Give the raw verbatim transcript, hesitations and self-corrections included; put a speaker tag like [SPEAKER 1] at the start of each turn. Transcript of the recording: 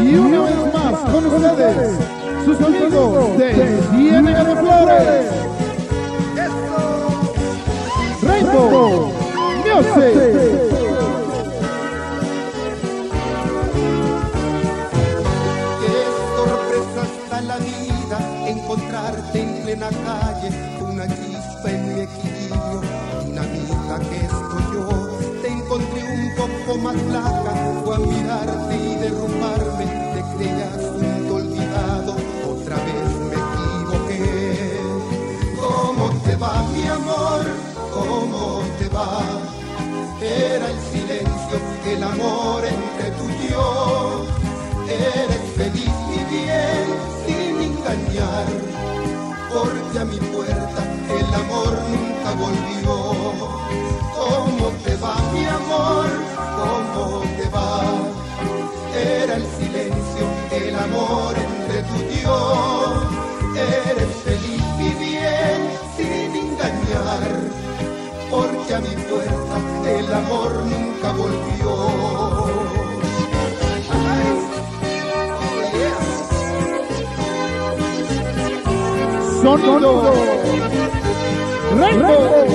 [SPEAKER 1] Y una vez más con ustedes, sus amigos de Ciénaga de Flores, Rainbow Music.
[SPEAKER 2] La vida, encontrarte en plena calle, una chispa en mi equilibrio, dinamita que estoy yo. Te encontré un poco más flaca, fue a mirarte y derrumbarme, te creías un olvidado, otra vez me equivoqué. ¿Cómo te va, mi amor? ¿Cómo te va? Era el silencio, el amor entre tú y yo. Eres feliz, mi bien, sin engañar, porque a mi puerta el amor nunca volvió. ¿Cómo te va, mi amor? ¿Cómo te va? Era el silencio, el amor entre tú y yo. Eres feliz, mi bien, sin engañar, porque a mi puerta el amor nunca volvió.
[SPEAKER 1] Sonido Rainbow